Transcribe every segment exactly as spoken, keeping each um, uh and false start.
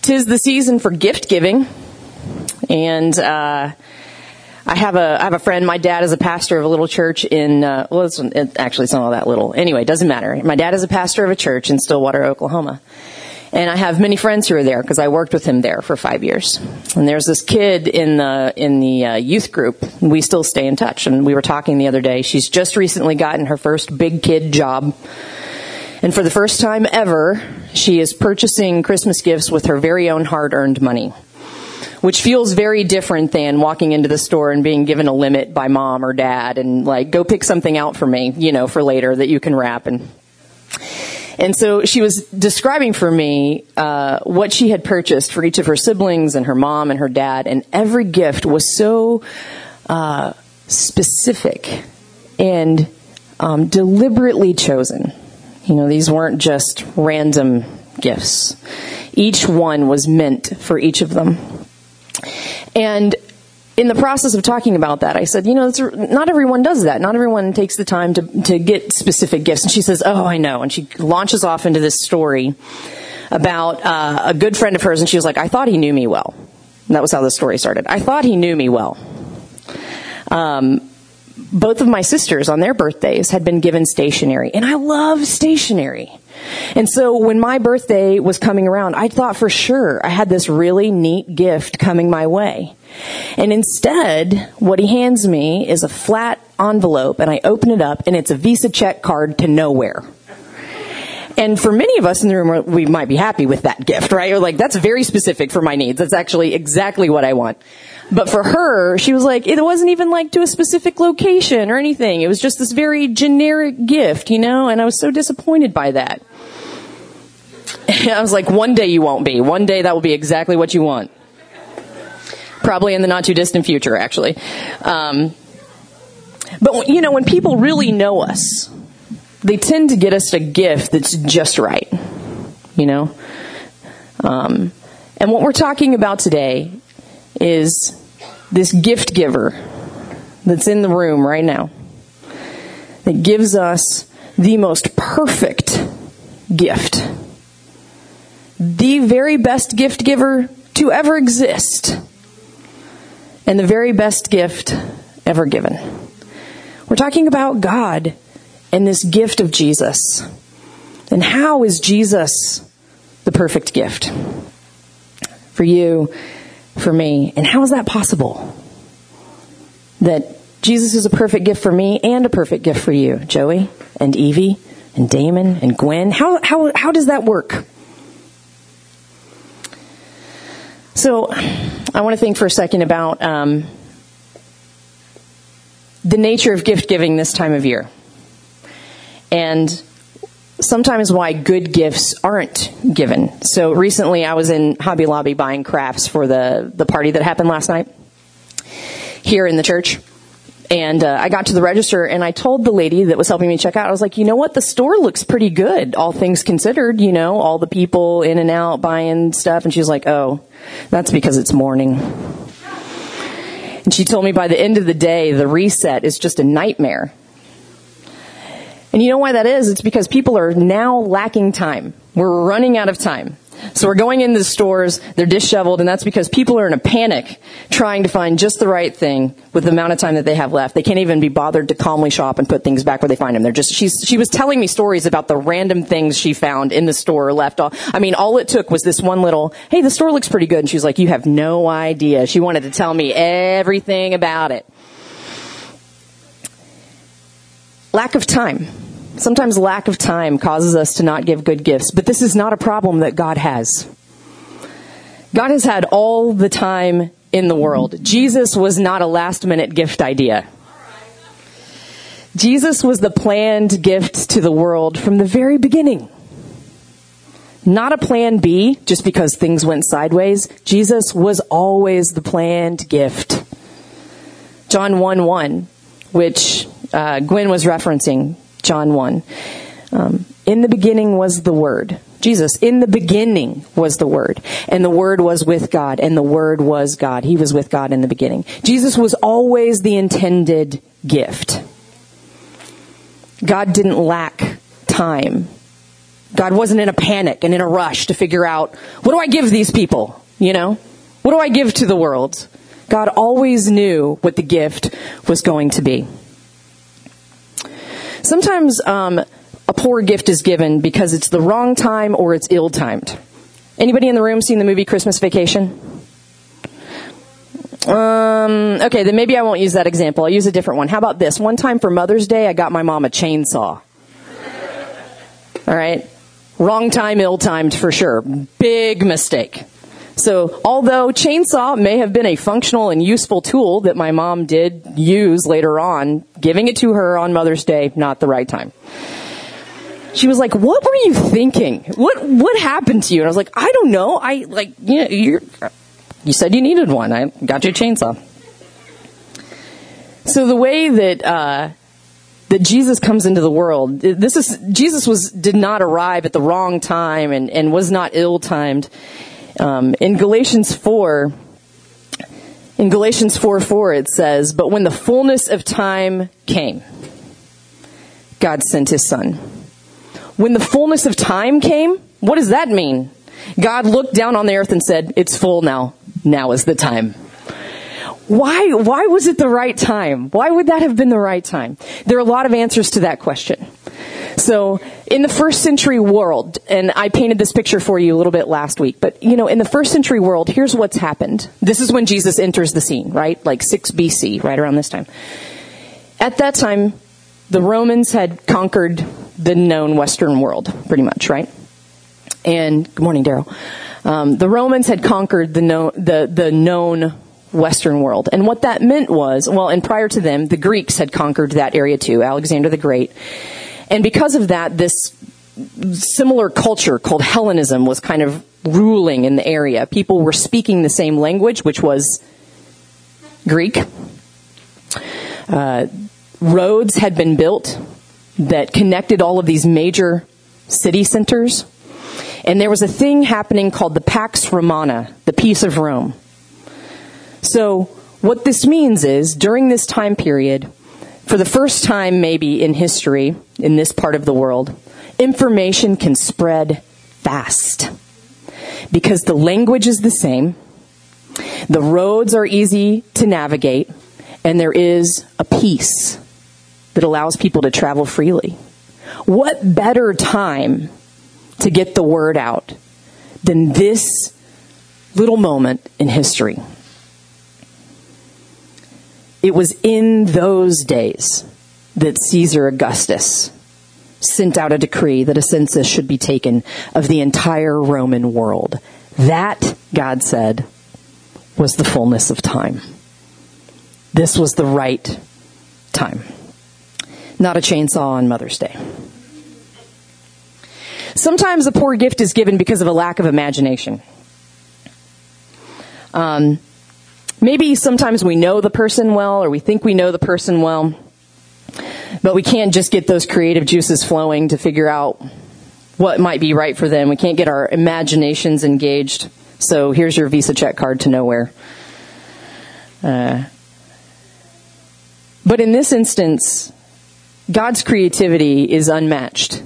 'tis the season for gift giving. And, uh, I have a, I have a friend, my dad is a pastor of a little church in, uh, well, it's, it, actually it's not all that little. Anyway, it doesn't matter. My dad is a pastor of a church in Stillwater, Oklahoma. And I have many friends who are there because I worked with him there for five years. And there's this kid in the, in the uh, youth group. We still stay in touch. And we were talking the other day. She's just recently gotten her first big kid job. And for the first time ever, she is purchasing Christmas gifts with her very own hard-earned money, which feels very different than walking into the store and being given a limit by mom or dad and like, go pick something out for me, you know, for later that you can wrap. And and so she was describing for me uh what she had purchased for each of her siblings and her mom and her dad, and every gift was so uh specific and um deliberately chosen. You know, these weren't just random gifts. Each one was meant for each of them. And in the process of talking about that, I said, you know, it's, not everyone does that. Not everyone takes the time to, to get specific gifts. And she says, oh, I know. And she launches off into this story about uh, a good friend of hers. And she was like, I thought he knew me well. And that was how the story started. I thought he knew me well. Um, both of my sisters on their birthdays had been given stationery. And I love stationery. And so when my birthday was coming around, I thought for sure I had this really neat gift coming my way. And instead, what he hands me is a flat envelope, and I open it up, and it's a Visa check card to nowhere. And for many of us in the room, we might be happy with that gift, right? Or like, that's very specific for my needs. That's actually exactly what I want. But for her, she was like, it wasn't even like to a specific location or anything. It was just this very generic gift, you know? And I was so disappointed by that. And I was like, one day you won't be. One day that will be exactly what you want. Probably in the not too distant future, actually. Um, but, you know, when people really know us, they tend to get us a gift that's just right, you know? Um, and what we're talking about today is this gift giver that's in the room right now that gives us the most perfect gift. The very best gift giver to ever exist. And the very best gift ever given. We're talking about God and this gift of Jesus. And how is Jesus the perfect gift for you, for me? And how is that possible? That Jesus is a perfect gift for me and a perfect gift for you, Joey and Evie and Damon and Gwen. How how how does that work? So I want to think for a second about um, the nature of gift giving this time of year. And sometimes why good gifts aren't given. So recently I was in Hobby Lobby buying crafts for the, the party that happened last night here in the church. And uh, I got to the register and I told the lady that was helping me check out, I was like, you know what? The store looks pretty good, all things considered, you know, all the people in and out buying stuff. And she was like, oh, that's because it's morning. And she told me by the end of the day, the reset is just a nightmare. And you know why that is? It's because people are now lacking time. We're running out of time. So we're going into the stores, they're disheveled, and that's because people are in a panic trying to find just the right thing with the amount of time that they have left. They can't even be bothered to calmly shop and put things back where they find them. They're just, she's, she was telling me stories about the random things she found in the store left off. I mean, all it took was this one little, hey, the store looks pretty good. And she was like, you have no idea. She wanted to tell me everything about it. Lack of time. Sometimes lack of time causes us to not give good gifts, but this is not a problem that God has. God has had all the time in the world. Jesus was not a last-minute gift idea. Jesus was the planned gift to the world from the very beginning. Not a plan B, just because things went sideways. Jesus was always the planned gift. John one one, which uh, Gwen was referencing, John one. Um, in the beginning was the Word. Jesus, in the beginning was the Word. And the Word was with God. And the Word was God. He was with God in the beginning. Jesus was always the intended gift. God didn't lack time God wasn't in a panic and in a rush to figure out, what do I give these people? You know, what do I give to the world? God always knew what the gift was going to be. Sometimes um, a poor gift is given because it's the wrong time or it's ill-timed. Anybody in the room seen the movie Christmas Vacation? Um, okay, then maybe I won't use that example. I'll use a different one. How about this? One time for Mother's Day, I got my mom a chainsaw. All right? Wrong time, ill-timed for sure. Big mistake. So, although chainsaw may have been a functional and useful tool that my mom did use later on, giving it to her on Mother's Day, not the right time. She was like, what were you thinking? What what happened to you? And I was like, I don't know. I, like, you know, you're... You said you needed one. I got you a chainsaw. So the way that uh, that Jesus comes into the world, this is Jesus was did not arrive at the wrong time and, and was not ill-timed. Um, in Galatians four, in Galatians four four, it says, "But when the fullness of time came, God sent His Son." When the fullness of time came, what does that mean? God looked down on the earth and said, "It's full now. Now is the time." Why, why was it the right time? Why would that have been the right time? There are a lot of answers to that question. So, in the first century world, and I painted this picture for you a little bit last week, but, you know, in the first century world, here's what's happened. This is when Jesus enters the scene, right? Like six B C, right around this time. At that time, the Romans had conquered the known Western world, pretty much, right? And, good morning, Daryl. Um, the Romans had conquered the, known, the, the known Western world. And what that meant was, well, and prior to them, the Greeks had conquered that area too, Alexander the Great. And because of that, this similar culture called Hellenism was kind of ruling in the area. People were speaking the same language, which was Greek. Uh, roads had been built that connected all of these major city centers. And there was a thing happening called the Pax Romana, the Peace of Rome. So what this means is, during this time period, for the first time maybe in history, in this part of the world, information can spread fast. Because the language is the same, the roads are easy to navigate, and there is a peace that allows people to travel freely. What better time to get the word out than this little moment in history? It was in those days that Caesar Augustus sent out a decree that a census should be taken of the entire Roman world. That, God said, was the fullness of time. This was the right time. Not a chainsaw on Mother's Day. Sometimes a poor gift is given because of a lack of imagination. Um, maybe sometimes we know the person well, or we think we know the person well, but we can't just get those creative juices flowing to figure out what might be right for them. We can't get our imaginations engaged. So here's your Visa check card to nowhere. Uh, but in this instance, God's creativity is unmatched.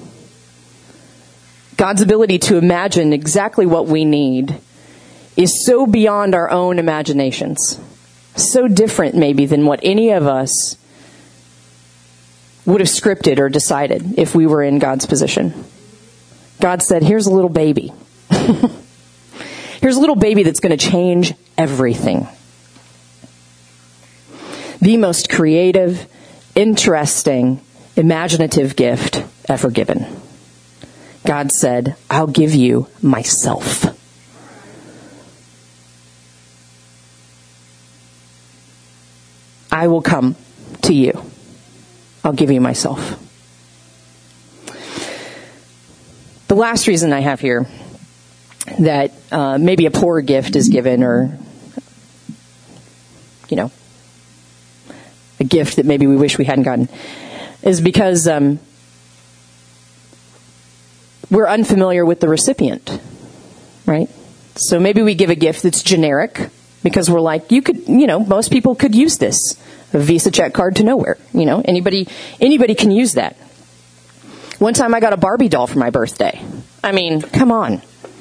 God's ability to imagine exactly what we need is so beyond our own imaginations. So different, maybe, than what any of us would have scripted or decided if we were in God's position. God said, here's a little baby. Here's a little baby that's going to change everything. The most creative, interesting, imaginative gift ever given. God said, I'll give you myself. I will come to you. I'll give you myself. The last reason I have here that uh, maybe a poor gift is given, or, you know, a gift that maybe we wish we hadn't gotten, is because um, we're unfamiliar with the recipient, right? So maybe we give a gift that's generic because we're like, you could, you know, most people could use this. A Visa check card to nowhere, you know, anybody, anybody can use that. One time I got a Barbie doll for my birthday. I mean, come on.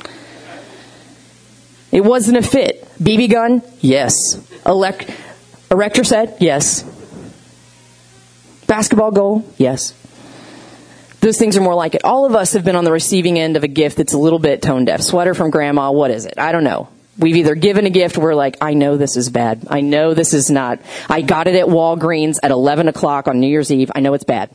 It wasn't a fit. B B gun? Yes. Elect- erector set? Yes. Basketball goal? Yes. Those things are more like it. All of us have been on the receiving end of a gift that's a little bit tone deaf. Sweater from grandma, what is it? I don't know. We've either given a gift, we're like, I know this is bad. I know this is not. I got it at Walgreens at eleven o'clock on New Year's Eve. I know it's bad.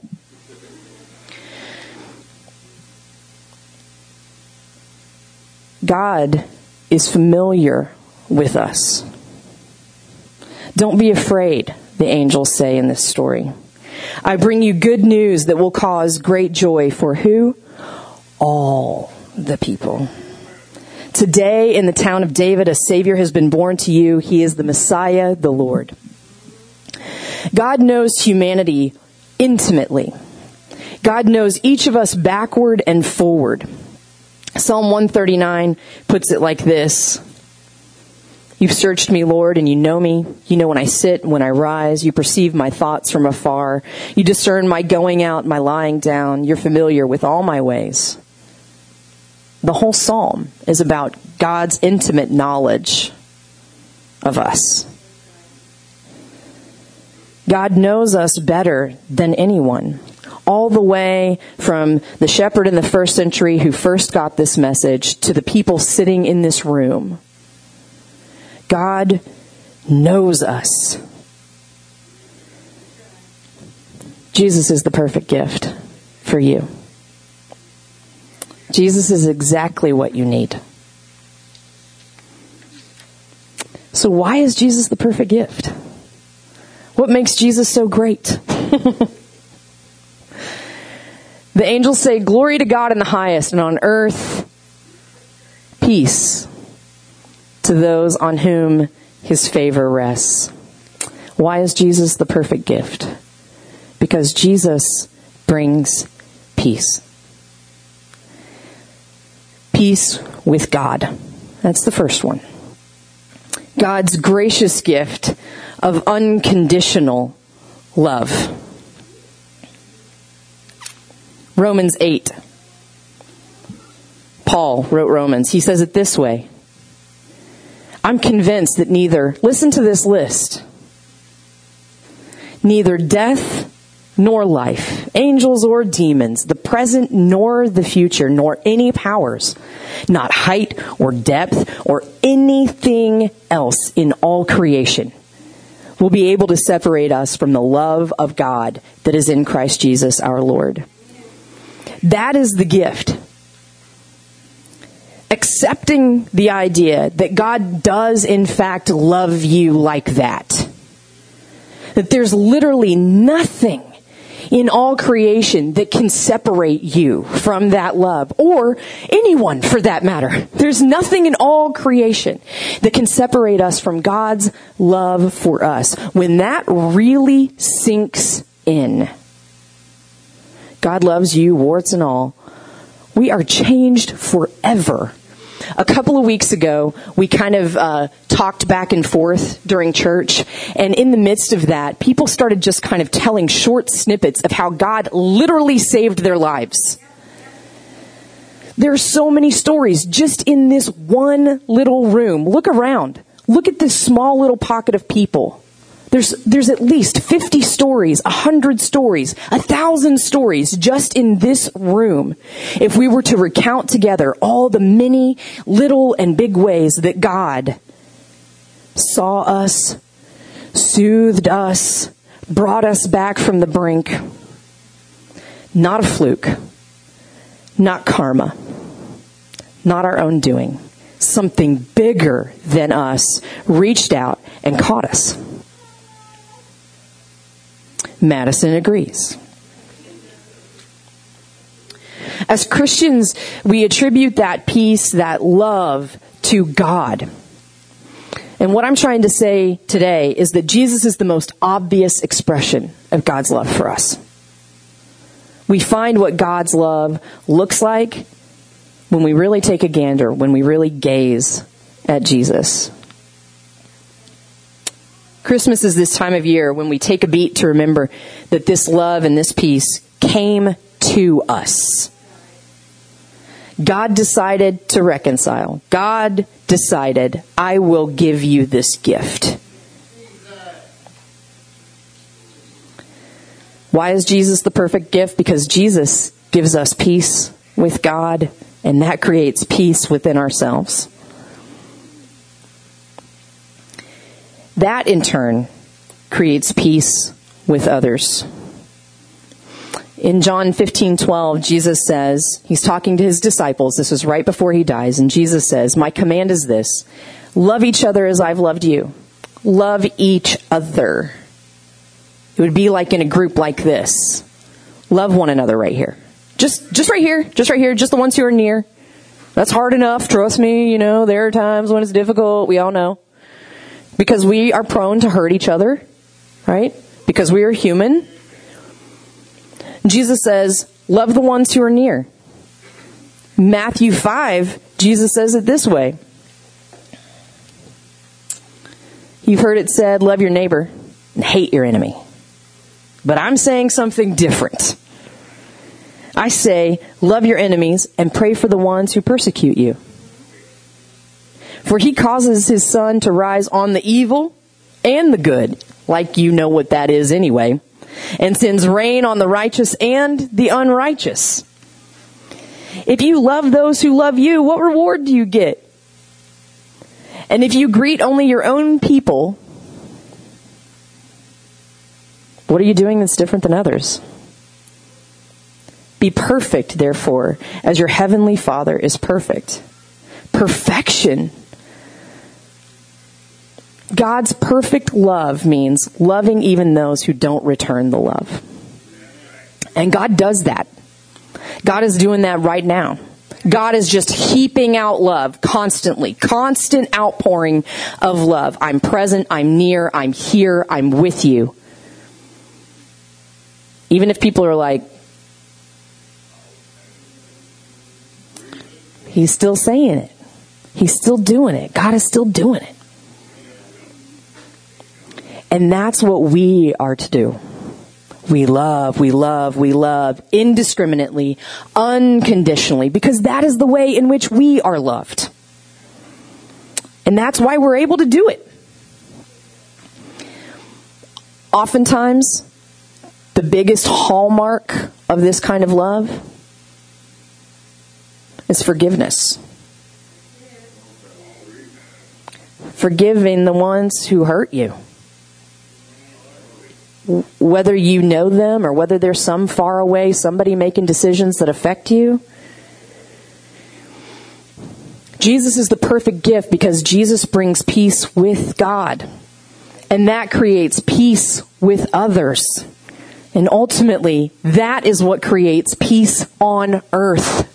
God is familiar with us. Don't be afraid, the angels say in this story. I bring you good news that will cause great joy for who? All the people. Today in the town of David, a Savior has been born to you. He is the Messiah, the Lord. God knows humanity intimately. God knows each of us backward and forward. Psalm one thirty-nine puts it like this. You've searched me, Lord, and you know me. You know when I sit, when I rise. You perceive my thoughts from afar. You discern my going out, my lying down. You're familiar with all my ways. The whole psalm is about God's intimate knowledge of us. God knows us better than anyone. All the way from the shepherd in the first century who first got this message to the people sitting in this room. God knows us. Jesus is the perfect gift for you. Jesus is exactly what you need. So why is Jesus the perfect gift? What makes Jesus so great? The angels say, glory to God in the highest, and on earth, peace to those on whom his favor rests. Why is Jesus the perfect gift? Because Jesus brings peace. Peace with God. That's the first one. God's gracious gift of unconditional love. Romans eight. Paul wrote Romans. He says it this way. I'm convinced that neither, listen to this list, neither death nor life, angels or demons, the present nor the future, nor any powers, not height or depth or anything else in all creation will be able to separate us from the love of God that is in Christ Jesus our Lord. That is the gift. Accepting the idea that God does in fact love you like that. That there's literally nothing in all creation that can separate you from that love, or anyone for that matter. There's nothing in all creation that can separate us from God's love for us. When that really sinks in, God loves you, warts and all, we are changed forever. A couple of weeks ago, we kind of uh, talked back and forth during church, and in the midst of that, people started just kind of telling short snippets of how God literally saved their lives. There are so many stories just in this one little room. Look around. Look at this small little pocket of people. There's there's at least fifty stories, one hundred stories, one thousand stories just in this room. If we were to recount together all the many little and big ways that God saw us, soothed us, brought us back from the brink. Not a fluke. Not karma. Not our own doing. Something bigger than us reached out and caught us. Madison agrees. As Christians, we attribute that peace, that love to God. And what I'm trying to say today is that Jesus is the most obvious expression of God's love for us. We find what God's love looks like when we really take a gander, when we really gaze at Jesus. Christmas is this time of year when we take a beat to remember that this love and this peace came to us. God decided to reconcile. God decided, I will give you this gift. Why is Jesus the perfect gift? Because Jesus gives us peace with God, and that creates peace within ourselves. That, in turn, creates peace with others. In John fifteen twelve, Jesus says, he's talking to his disciples. This is right before he dies. And Jesus says, my command is this: love each other as I've loved you. Love each other. It would be like in a group like this. Love one another right here. Just, just right here. Just right here. Just the ones who are near. That's hard enough. Trust me. You know, there are times when it's difficult. We all know. Because we are prone to hurt each other, right? Because we are human. Jesus says, love the ones who are near. Matthew five, Jesus says it this way. You've heard it said, love your neighbor and hate your enemy. But I'm saying something different. I say, love your enemies and pray for the ones who persecute you. For he causes his sun to rise on the evil and the good, like you know what that is anyway, and sends rain on the righteous and the unrighteous. If you love those who love you, what reward do you get? And if you greet only your own people, what are you doing that's different than others? Be perfect, therefore, as your heavenly Father is perfect. Perfection. God's perfect love means loving even those who don't return the love. And God does that. God is doing that right now. God is just heaping out love constantly. Constant outpouring of love. I'm present, I'm near, I'm here, I'm with you. Even if people are like, he's still saying it. He's still doing it. God is still doing it. And that's what we are to do. We love, we love, we love indiscriminately, unconditionally, because that is the way in which we are loved. And that's why we're able to do it. Oftentimes, the biggest hallmark of this kind of love is forgiveness. Forgiving the ones who hurt you. Whether you know them or whether there's some far away, somebody making decisions that affect you. Jesus is the perfect gift because Jesus brings peace with God. And that creates peace with others. And ultimately, that is what creates peace on earth.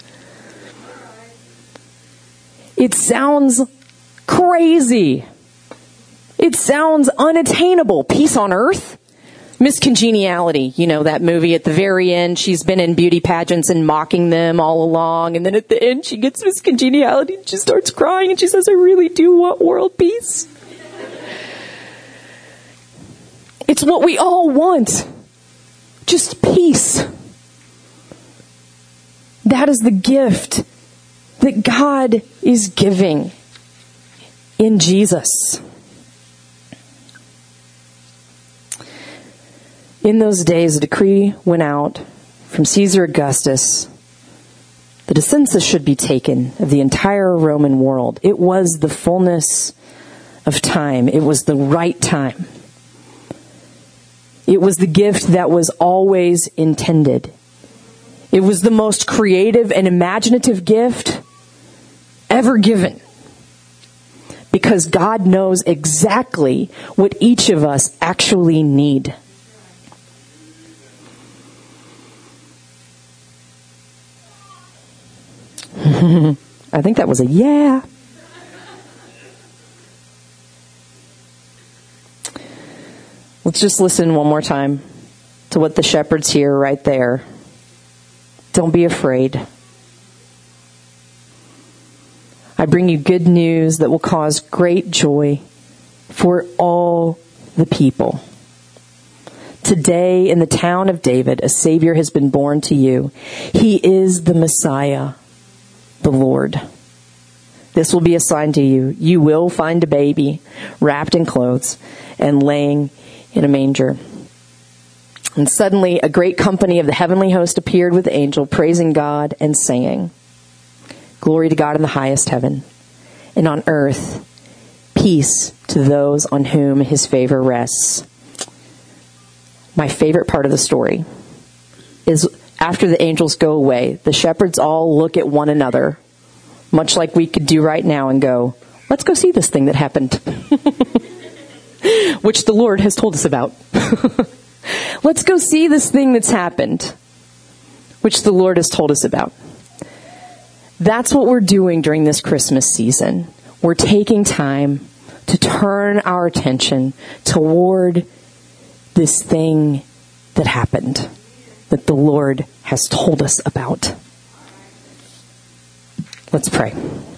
It sounds crazy. It sounds unattainable. Peace on earth? Miss Congeniality, you know, that movie at the very end, she's been in beauty pageants and mocking them all along. And then at the end, she gets Miss Congeniality and she starts crying and she says, I really do want world peace. It's what we all want. Just peace. That is the gift that God is giving in Jesus. In those days, a decree went out from Caesar Augustus that a census should be taken of the entire Roman world. It was the fullness of time. It was the right time. It was the gift that was always intended. It was the most creative and imaginative gift ever given. Because God knows exactly what each of us actually need. I think that was a yeah. Let's just listen one more time to what the shepherds hear right there. Don't be afraid. I bring you good news that will cause great joy for all the people. Today in the town of David, a Savior has been born to you. He is the Messiah, the Lord. This will be a sign to you. You will find a baby wrapped in clothes and laying in a manger. And suddenly a great company of the heavenly host appeared with the angel, praising God and saying, Glory to God in the highest heaven, and on earth, peace to those on whom his favor rests. My favorite part of the story is after the angels go away, the shepherds all look at one another, much like we could do right now, and go, let's go see this thing that happened, which the Lord has told us about. Let's go see this thing that's happened, which the Lord has told us about. That's what we're doing during this Christmas season. We're taking time to turn our attention toward this thing that happened, that the Lord has told us about. Let's pray.